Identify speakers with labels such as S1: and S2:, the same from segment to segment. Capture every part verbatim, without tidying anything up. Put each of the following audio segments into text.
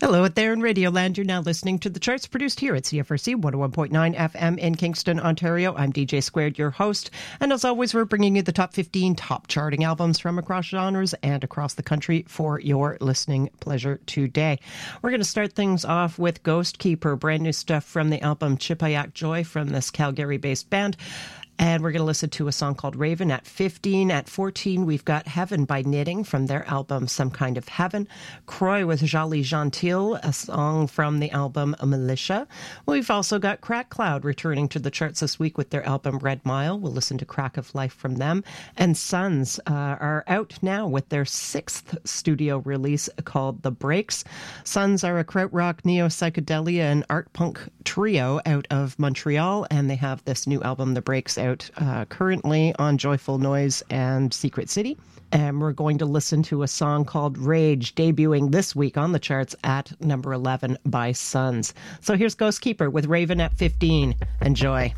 S1: Hello out there in Radioland. You're now listening to the charts produced here at C F R C one oh one point nine F M in Kingston, Ontario. I'm D J Squared, your host. And as always, we're bringing you the top fifteen top charting albums from across genres and across the country for your listening pleasure today. We're going to start things off with Ghost Keeper, brand new stuff from the album Chipayak Joy from this Calgary-based band. And we're going to listen to a song called Raven at fifteen. At fourteen, we've got Heaven by Knitting from their album Some Kind of Heaven. Croy with Jolly Gentil, a song from the album Militia. We've also got Crack Cloud returning to the charts this week with their album Red Mile. We'll listen to Crack of Life from them. And Sons uh, are out now with their sixth studio release called The Breaks. Sons are a krautrock, neo-psychedelia, and art punk trio out of Montreal, and they have this new album, The Breaks, out uh, currently on Joyful Noise and Secret City. And we're going to listen to a song called Rage, debuting this week on the charts at number eleven by Sons. So here's Ghost Keeper with Raven at fifteen. Enjoy.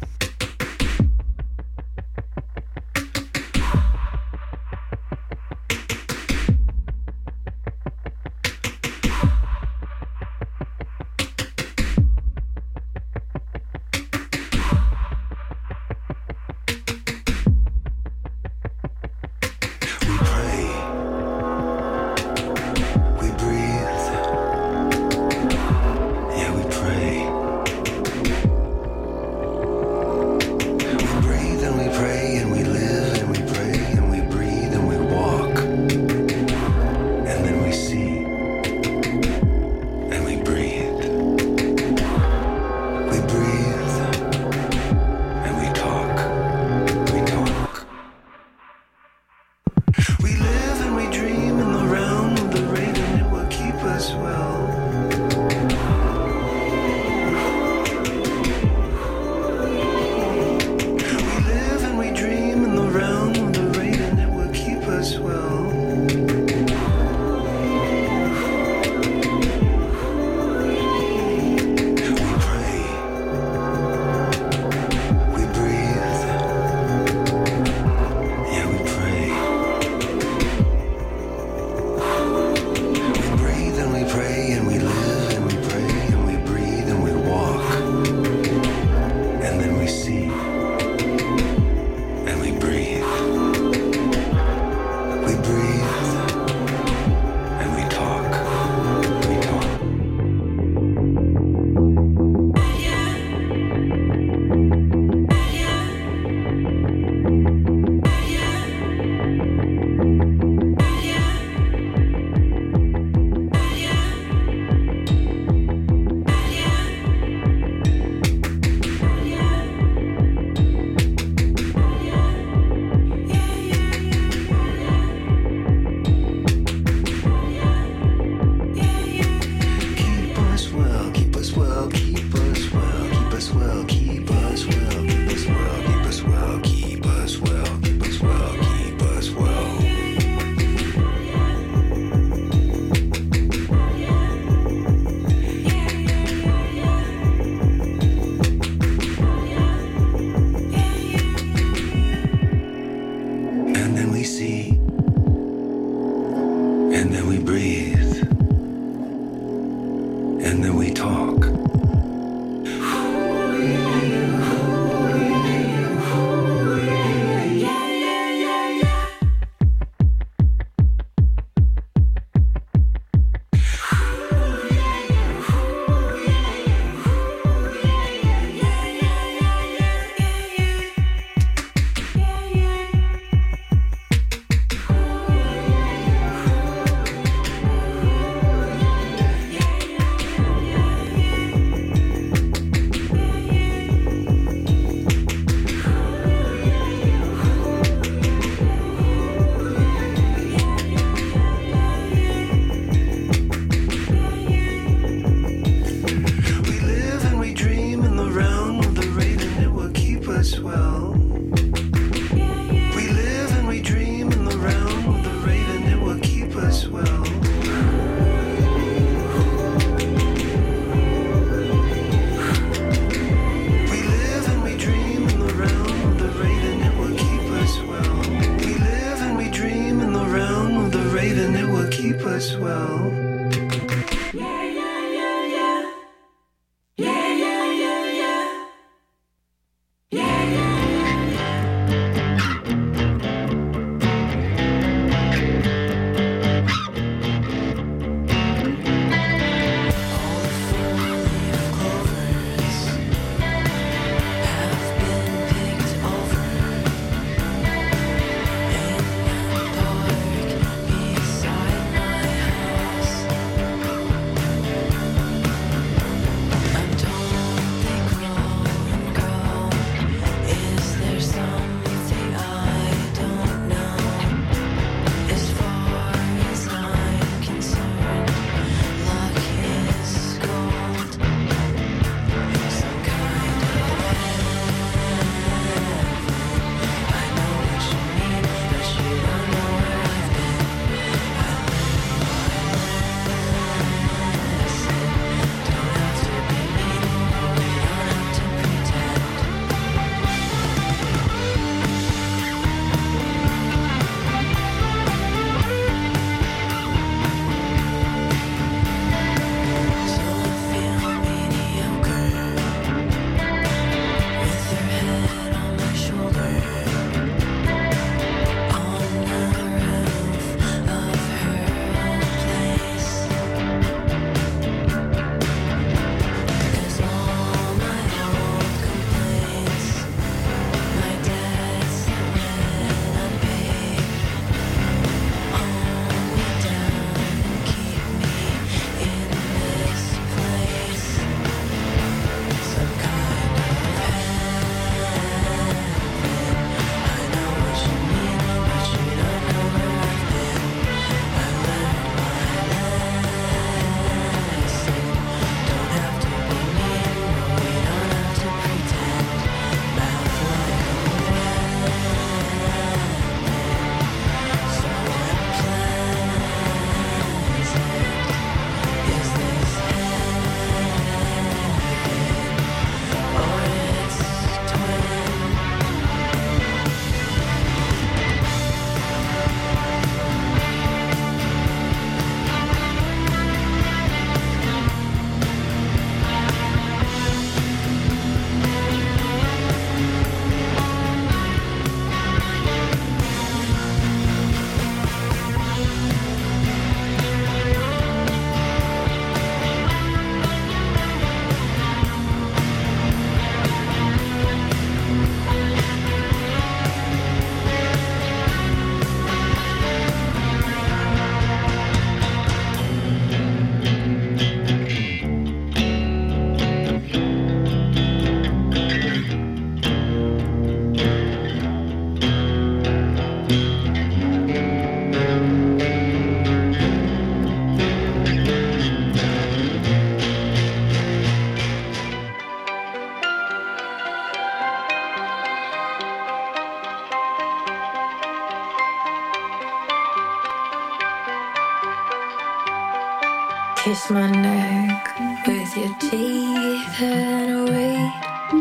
S2: Kiss my neck with your teeth and wait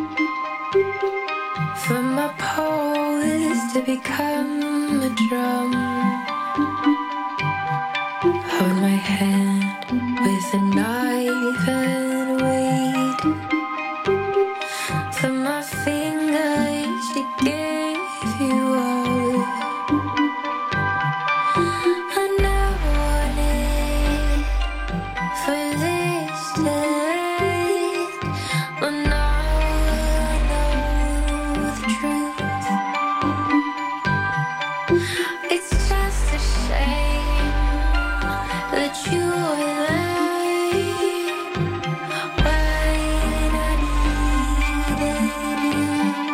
S2: for my pulse to become a drum. Hold my hand with a knife and wait for my fingers to give you up. I never wanted for this to end, but now I know the truth. It's just a shame that you were there when I needed you.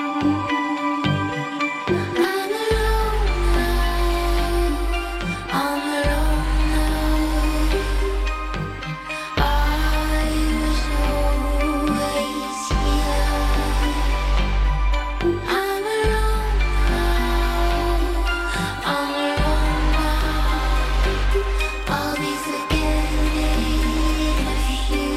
S2: I'm alone now, I'm alone now. I was always here. I'm alone now, I'm alone now. I'll be forgetting of you.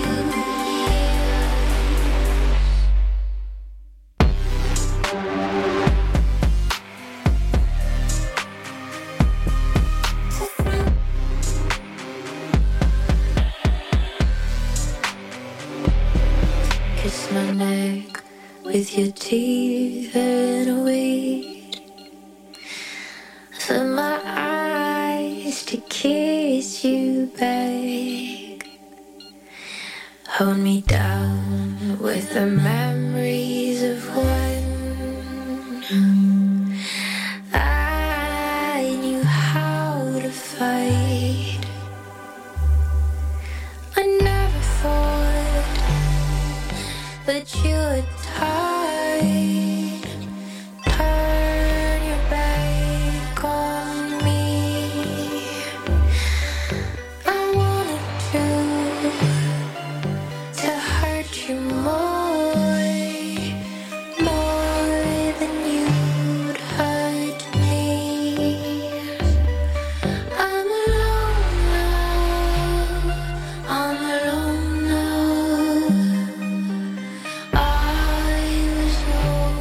S2: Kiss my neck with your teeth and wait for my eyes to kiss you back. Hold me down with the memories of when I knew how to fight. I never thought that you would hide, turn your back on me. I wanted to, to hurt you more, more than you'd hurt me. I'm alone now, I'm alone now. I was always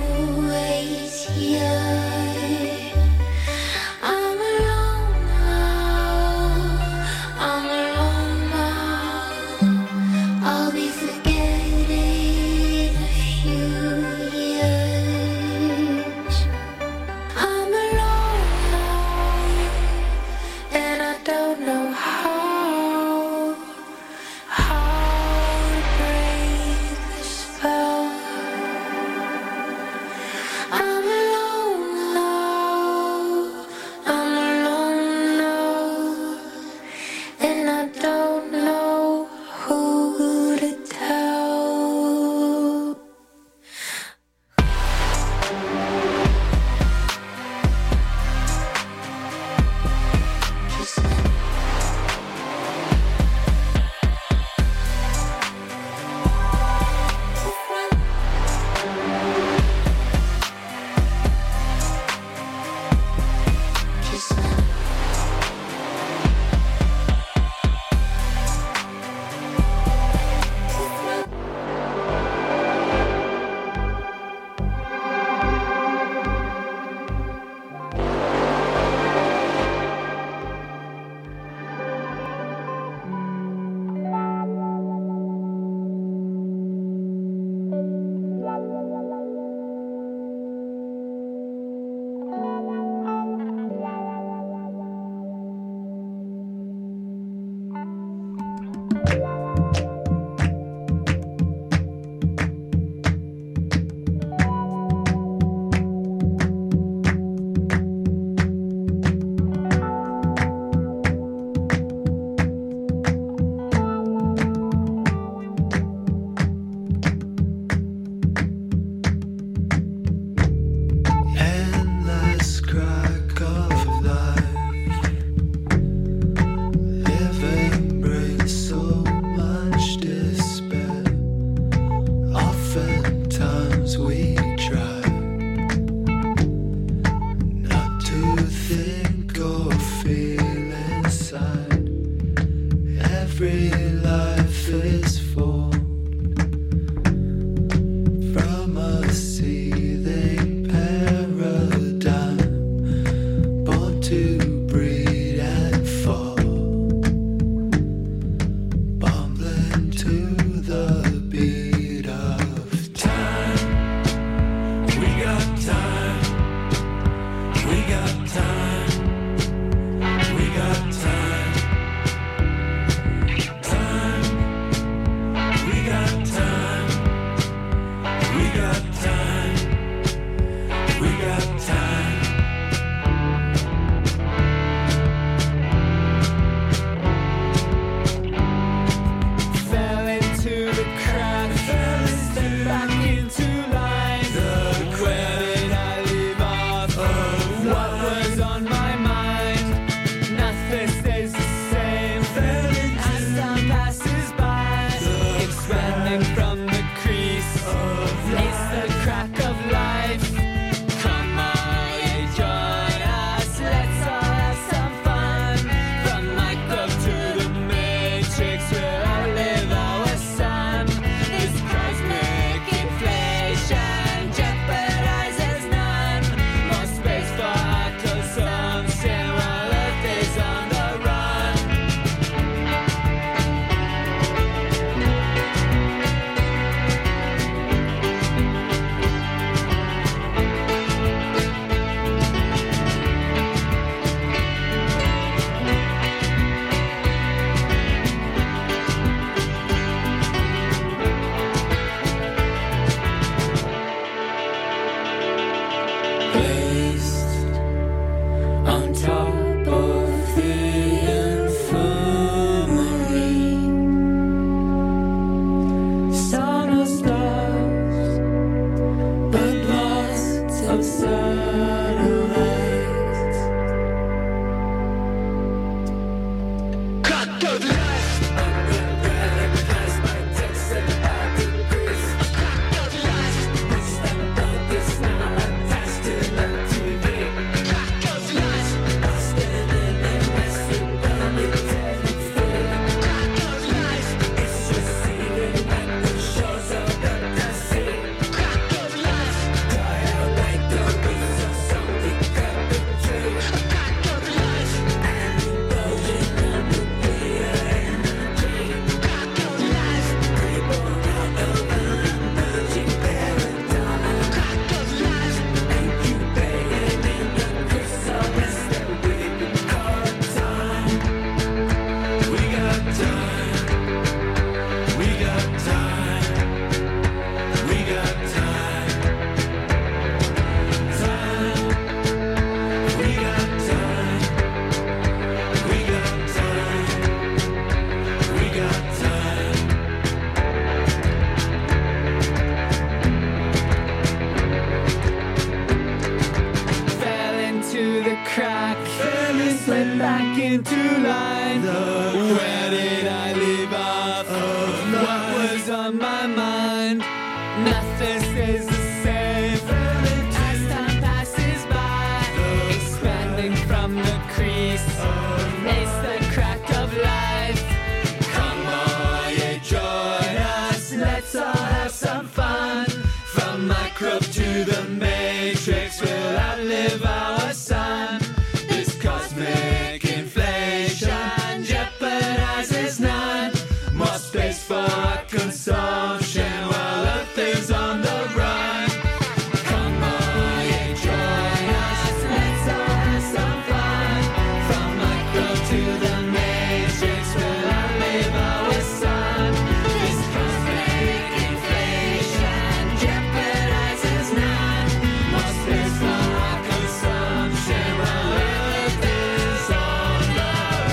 S3: was on my mind. Nothing stays the same as time passes by. Expanding from the crease, ace the crack of life. Come on, yeah, join us, let's all have some fun. From microbe to the matrix, we'll outlive our sun. This cosmic inflation jeopardizes none. More space for our consumption while Earth is on the run. Come on, yeah, join us, let's all have some fun. From microbe to the matrix, we'll outlive our sun. This cosmic inflation jeopardizes none. More space for our consumption while Earth is on the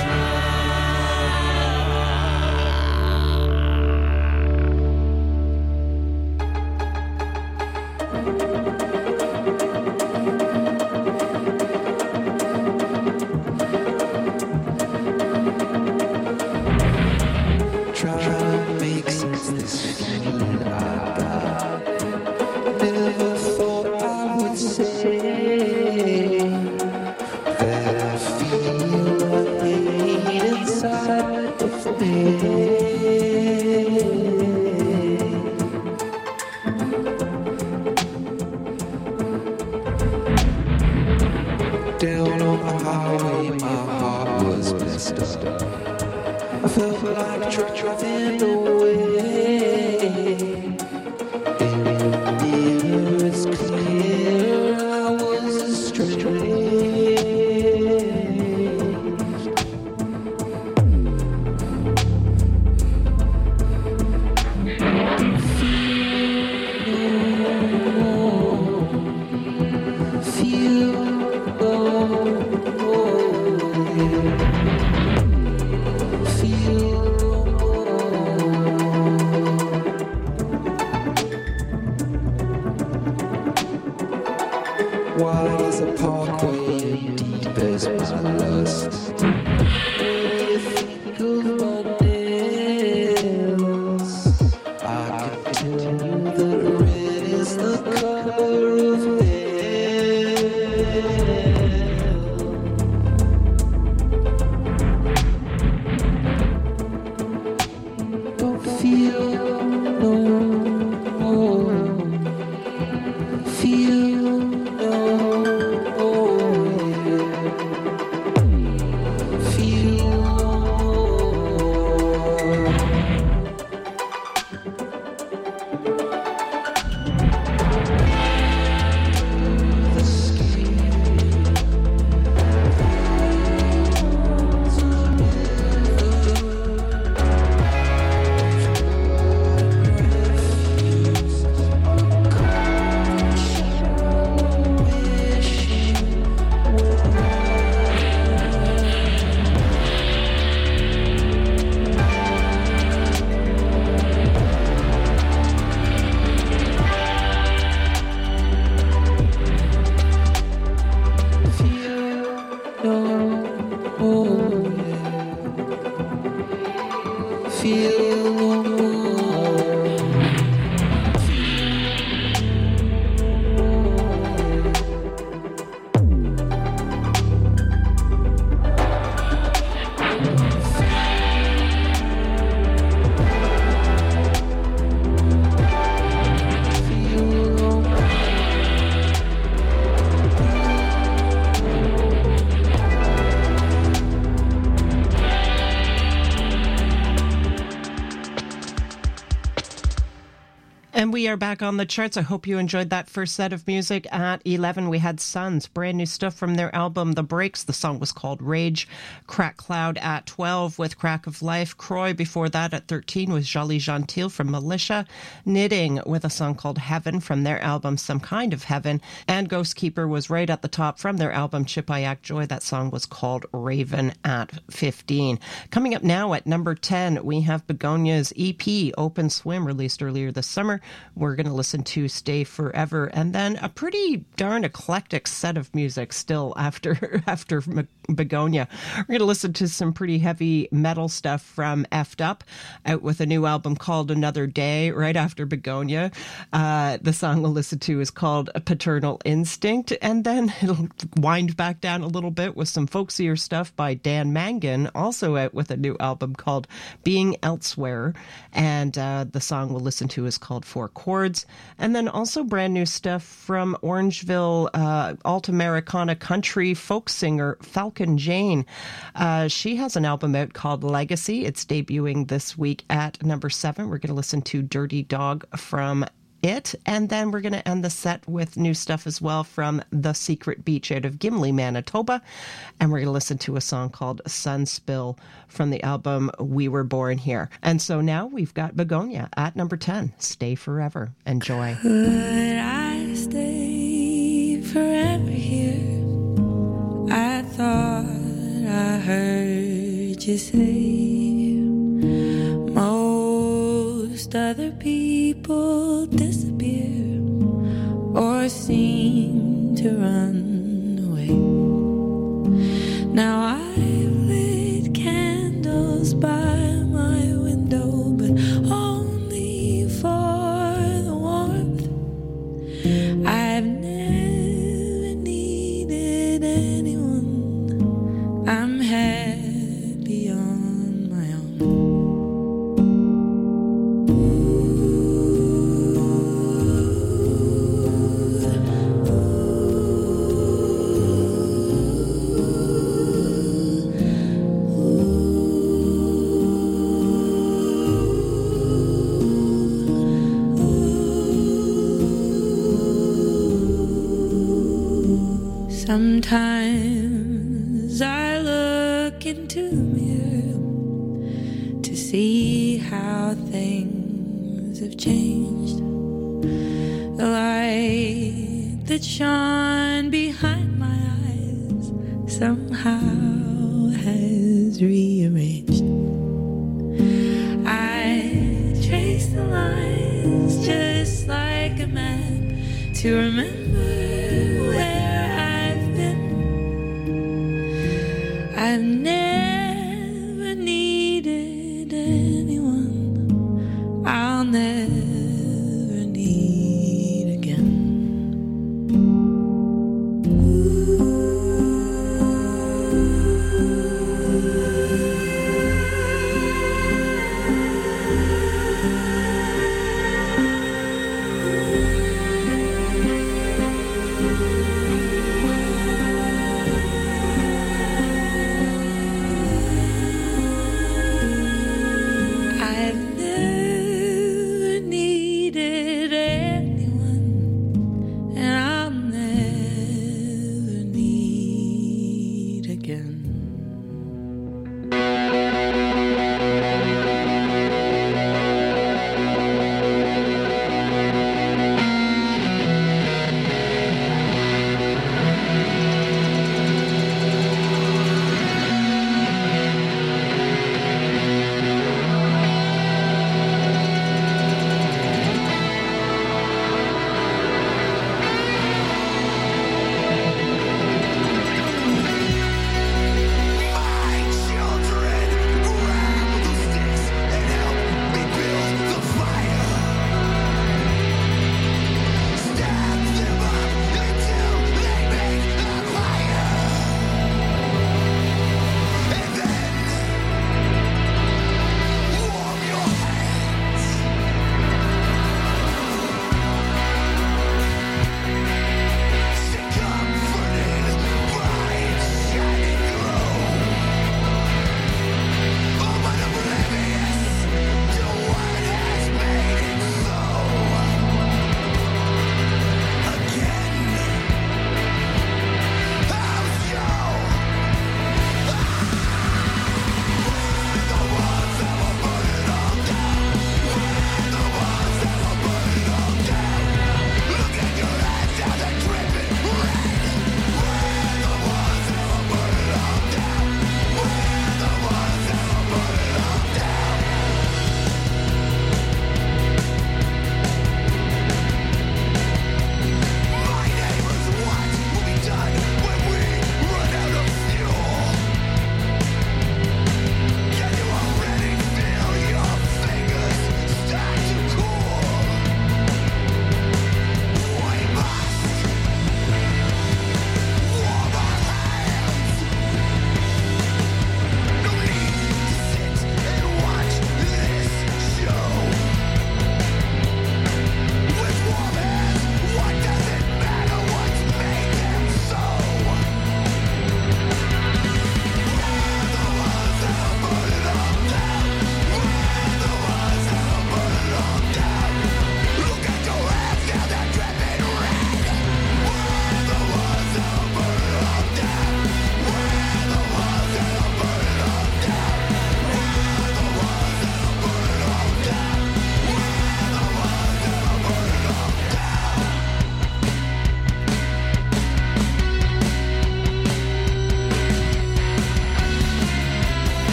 S4: Try to make sense this feeling I got. Never thought I would say that I feel a hate inside of me. Down on the highway, my heart was messed up. I felt like driving away. In the mirror, it's clear I was estranged. Feel, oh, oh, yeah. Feel. Wide as a parkway and deep as my lust. When you think of my nails, I can tell you that red is the color of hell. Don't feel no more. Feel no more. Feel the skin. Feel no more.
S1: And we are back on the charts. I hope you enjoyed that first set of music. At eleven, we had Sons, brand new stuff from their album The Breaks. The song was called Rage. Crack Cloud at twelve with Crack of Life. Croy before that at thirteen was Jolly Gentil from Militia. Knitting with a song called Heaven from their album Some Kind of Heaven. And Ghost Keeper was right at the top from their album Chipayak Joy. That song was called Raven at fifteen. Coming up now at number ten, we have Begonia's E P Open Swim, released earlier this summer. We're going to listen to Stay Forever, and then a pretty darn eclectic set of music still after after Begonia. We're going to listen to some pretty heavy metal stuff from Effed Up, out with a new album called Another Day right after Begonia. Uh, the song we'll listen to is called Paternal Instinct, and then it'll wind back down a little bit with some folksier stuff by Dan Mangan, also out with a new album called Being Elsewhere, and uh, the song we'll listen to is called Four Chords, and then also brand new stuff from Orangeville uh, alt-Americana country folk singer Falcon Jane. Uh, she has an album out called Legacy. It's debuting this week at number seven. We're going to listen to Dirty Dog from it, and then we're going to end the set with new stuff as well from The Secret Beach out of Gimli, Manitoba, and we're going to listen to a song called Sunspill from the album We Were Born Here. And so now we've got Begonia at number ten. Stay Forever. Enjoy.
S2: Could I stay forever here? I thought I heard you say most other people disappear or seem to run away. Now I've lit candles by my window, but only for the warmth. I've never needed anyone. I'm happy on my own. Sometimes I look into the mirror to see how things have changed. The light that shone behind my eyes somehow has rearranged. I trace the lines just like a map to remember where I've been. I've never needed anyone. I'll never need again. I've never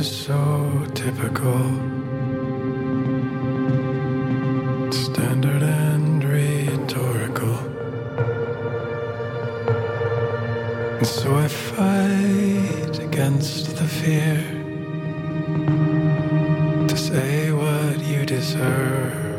S5: so typical, standard and rhetorical. And so I fight against the fear to say what you deserve.